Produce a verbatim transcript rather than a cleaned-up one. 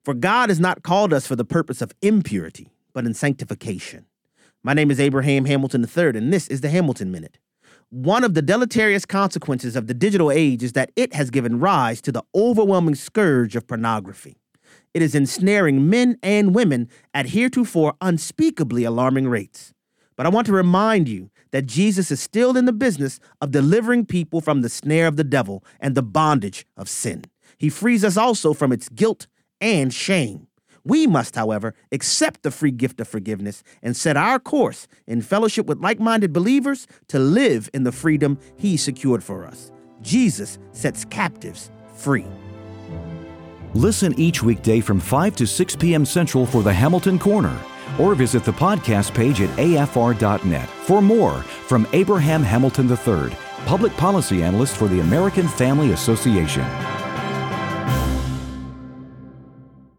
For God has not called us for the purpose of impurity, but in sanctification. My name is Abraham Hamilton the third, and this is the Hamilton Minute. One of the deleterious consequences of the digital age is that it has given rise to the overwhelming scourge of pornography. It is ensnaring men and women at heretofore unspeakably alarming rates. But I want to remind you that Jesus is still in the business of delivering people from the snare of the devil and the bondage of sin. He frees us also from its guilt and shame. We must, however, accept the free gift of forgiveness and set our course in fellowship with like-minded believers to live in the freedom he secured for us. Jesus sets captives free. Listen each weekday from five to six p.m. Central for the Hamilton Corner, or visit the podcast page at A F R dot net for more from Abraham Hamilton the third, Public Policy Analyst for the American Family Association.